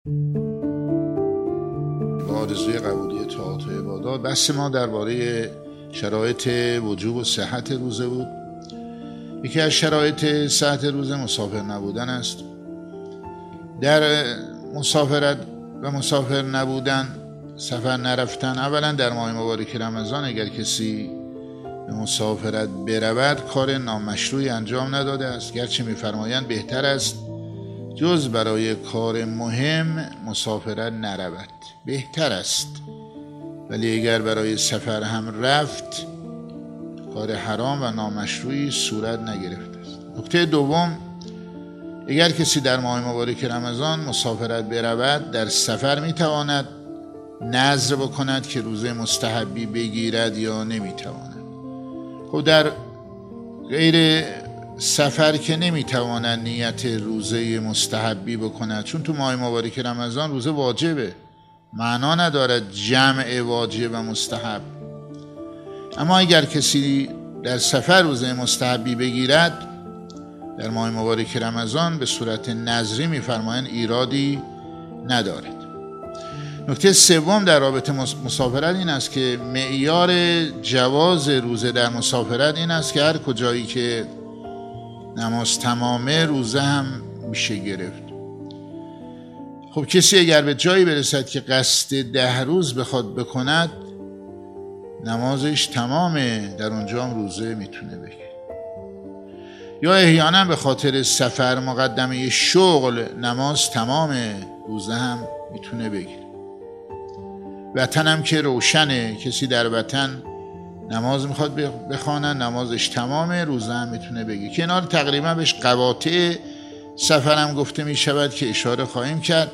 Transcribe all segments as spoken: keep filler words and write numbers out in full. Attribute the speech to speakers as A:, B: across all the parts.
A: با آرزوی قبولی طاعات و عبادات، بحث ما درباره شرایط وجوب و صحت روزه بود. یکی از شرایط صحت روزه مسافر نبودن است. در مسافرت و مسافر نبودن، سفر نرفتن، اولا در ماه مبارک رمضان اگر کسی به مسافرت برود کار نامشروعی انجام نداده است، گرچه می‌فرمایند بهتر است جز برای کار مهم مسافرت نرود، بهتر است، ولی اگر برای سفر هم رفت کار حرام و نامشروعی صورت نگرفته است. نکته دوم، اگر کسی در ماه مبارک رمضان مسافرت برود، در سفر میتواند نذر بکند که روزه مستحبی بگیرد یا نمیتواند. خب در غیر سفر که نمیتواند نیت روزه مستحبی بکند، چون تو ماه مبارک رمضان روزه واجبه، معنا ندارد جمع واجب و مستحب. اما اگر کسی در سفر روزه مستحبی بگیرد در ماه مبارک رمضان به صورت نذری میفرمایند ایرادی ندارد. نکته سوم در رابطه مسافرت این است که معیار جواز روزه در مسافرت این است که هر کجایی که نماز تمامه روزه هم میشه گرفت. خب کسی اگر به جایی برسد که قصد ده روز بخواد بکند، نمازش تمامه، در اونجا هم روزه میتونه بگیره. یا احیانا به خاطر سفر مقدمه شغل نماز تمامه، روزه هم میتونه بگیره. وطن هم که روشنه، کسی در وطن نماز میخواد بخواند، نمازش تمامه، روزه هم میتونه بگیره. کنار تقریبا بهش قواطع سفر هم گفته میشود که اشاره خواهیم کرد.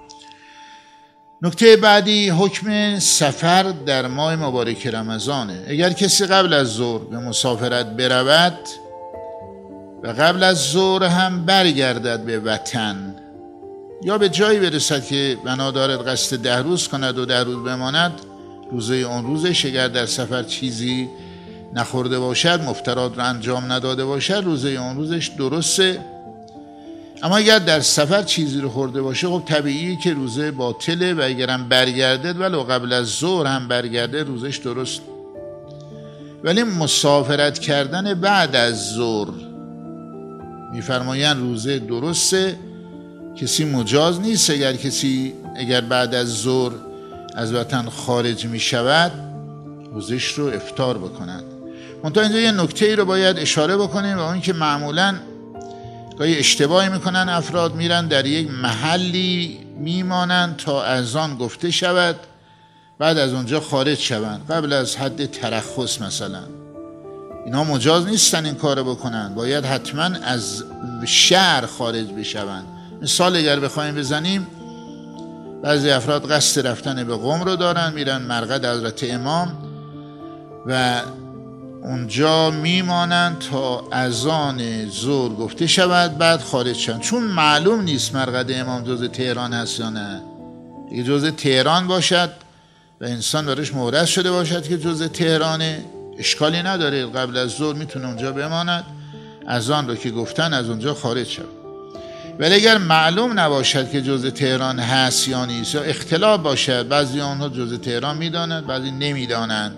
A: نکته بعدی حکم سفر در ماه مبارک رمضانه. اگر کسی قبل از ظهر به مسافرت برود و قبل از ظهر هم برگردد به وطن، یا به جایی برسد که بنا دارد قصد ده روز کند و ده روز بماند، روزه اون روزش اگر در سفر چیزی نخورده باشد، مفترات رو انجام نداده باشد، روزه اون روزش درسته. اما اگر در سفر چیزی رو خورده باشه، خب طبیعیه که روزه باطله، و اگرم برگردد ولو قبل از ظهر هم برگرده روزش درست. ولی مسافرت کردن بعد از ظهر میفرمایند روزه درسته، کسی مجاز نیست اگر کسی اگر بعد از ظهر از وطن خارج می شود روزش رو افطار بکند. منتها اینجا یه نکته ای رو باید اشاره بکنیم، و اون که معمولاً گاهی اشتباهی میکنن افراد، میرن در یک محلی میمانند تا اذان گفته شود، بعد از اونجا خارج شوند قبل از حد ترخص مثلا. اینا مجاز نیستن این کارو بکنن، باید حتما از شهر خارج بشوند. مثال اگر بخوایم بزنیم، بعضی افراد قصد رفتن به قم رو دارن، میرن مرقد حضرت امام و اونجا میمانند تا اذان ظهر گفته شود، بعد خارج شدن. چون معلوم نیست مرقد امام جز تهران هست یا نه. اگه جز تهران باشد و انسان برش مورث شده باشد که جز تهرانه، اشکالی نداره، قبل از ظهر میتونه اونجا بماند، اذان رو که گفتن از اونجا خارج شد. ولی اگر معلوم نباشد که جز تهران هست یا نیست، یا اختلاف باشد، بعضی آنها جز تهران میدانند بعضی نمیدانند،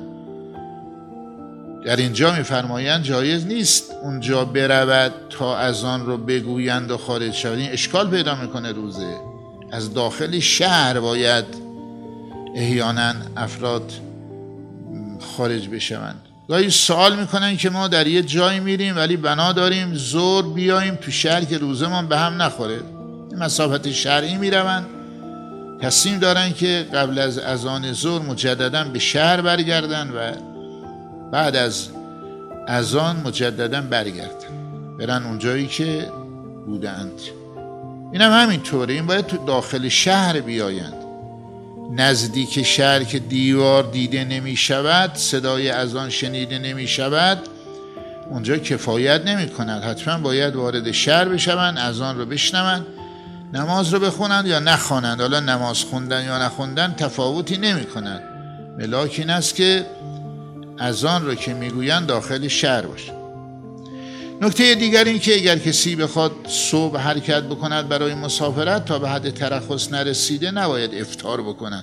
A: در اینجا میفرمایند جایز نیست اونجا برود تا اذان رو بگویند و خارج شود. این اشکال پیدا میکنه روزه. از داخل شهر باید احیانا افراد خارج بشوند. گاهی سوال میکنن که ما در یه جایی میریم ولی بنا داریم ظهر بیاییم تو شهر که روزمان به هم نخوره، مسافت شرعی میروند، تصمیم دارن که قبل از اذان ظهر مجددا به شهر برگردن و بعد از اذان مجددا برگردن برن اونجایی که بودند. این هم همینطوره، این باید تو داخل شهر بیایند. نزدیک شهر که دیوار دیده نمی شود، صدای اذان شنیده نمی شود، اونجا کفایت نمی کند. حتما باید وارد شهر بشوند، اذان رو بشنوند، نماز رو بخونند یا نخوانند. حالا نماز خوندن یا نخوندن تفاوتی نمی کند. ملاک این است که اذان رو که میگویند داخل شهر باشه. نکته دیگر این که اگر کسی بخواد صبح حرکت بکند برای مسافرت تا به حد ترخص نرسیده نباید افطار بکند.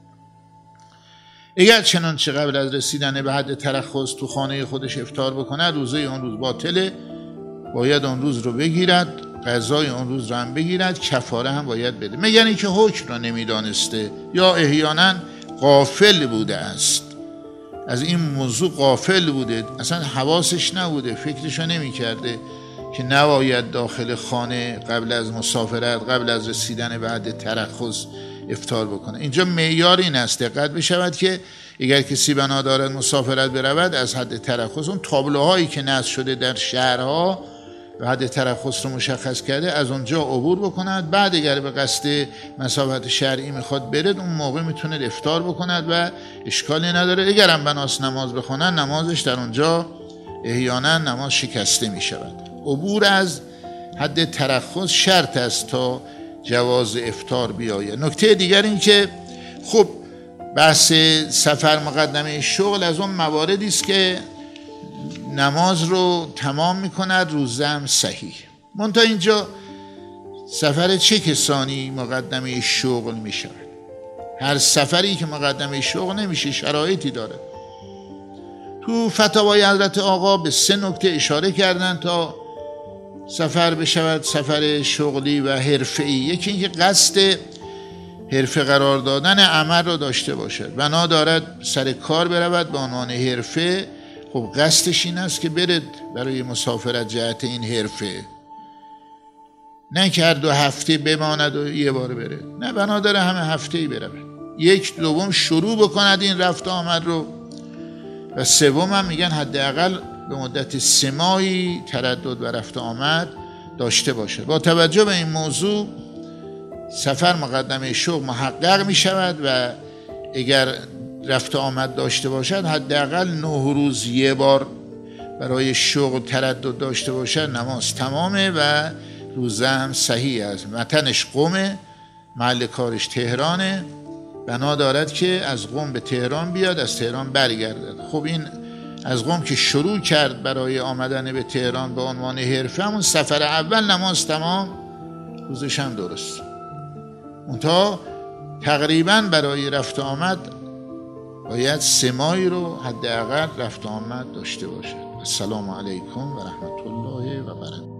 A: اگر چنانچه قبل از رسیدن به حد ترخص تو خانه خودش افطار بکند روزه اون روز باطله، باید اون روز رو بگیرد، غذای اون روز رو هم بگیرد، کفاره هم باید بده، مگر اینکه حکم رو نمیدانسته یا احیانا غافل بوده است، از این موضوع غافل بوده، اصلا حواسش نبوده، فکرشو نمی کرده که نباید داخل خانه قبل از مسافرت، قبل از رسیدن به حد ترخص افطار بکنه. اینجا معیار این است دقت بشود که اگر کسی بنا دارد مسافرت برود از حد ترخص، اون تابلوهایی که نصب شده در شهرها و حد ترخص رو مشخص کرده از اونجا عبور بکند، بعد اگر به قصد مسافت شرعی میخواد برد اون موقع میتونه افطار بکند و اشکالی نداره. اگر هم بناس نماز بخونن نمازش در اونجا احیانا نماز شکسته میشود. عبور از حد ترخص شرط است تا جواز افطار بیاید. نکته دیگر این که خب بحث سفر مقدمه شغل از اون مواردی است که نماز رو تمام میکند، روزه هم صحیح. منتها اینجا سفر چه کسانی مقدمه شغل میشود؟ هر سفری که مقدمه شغل نمیشه، شرایطی داره. تو فتاوای حضرت آقا به سه نکته اشاره کردن تا سفر بشود سفر شغلی و حرفه‌ای. یکی اینکه قصد حرفه قرار دادن عمل رو داشته باشد، بنا دارد سر کار برود به عنوان حرفه، خب قصدش این است که برد برای مسافرت جهت این حرفه، نه که هر دو هفته بماند و یه بار بره، نه بنا داره همه هفته‌ای برود. یک دوم شروع بکند این رفت آمد رو، و سوم هم میگن حداقل به مدت سه ماهی تردد و رفت آمد داشته باشه. با توجه به این موضوع سفر مقدمه شغل محقق می شود و اگر رفت آمد داشته باشد حداقل نه روز یه بار برای شغل تردد داشته باشد نماز تمامه و روزه هم صحیح است. وطنش قم، محل کارش تهرانه، بنا دارد که از قم به تهران بیاد، از تهران برگردد. خب این از قم که شروع کرد برای آمدن به تهران به عنوان حرفه، همون سفر اول نماز تمام، روزش هم درست. اونتا تقریبا برای رفت آمد باید سه ماهی رو حداقل رفت آمد داشته باشد. السلام علیکم و رحمت الله و برکاته.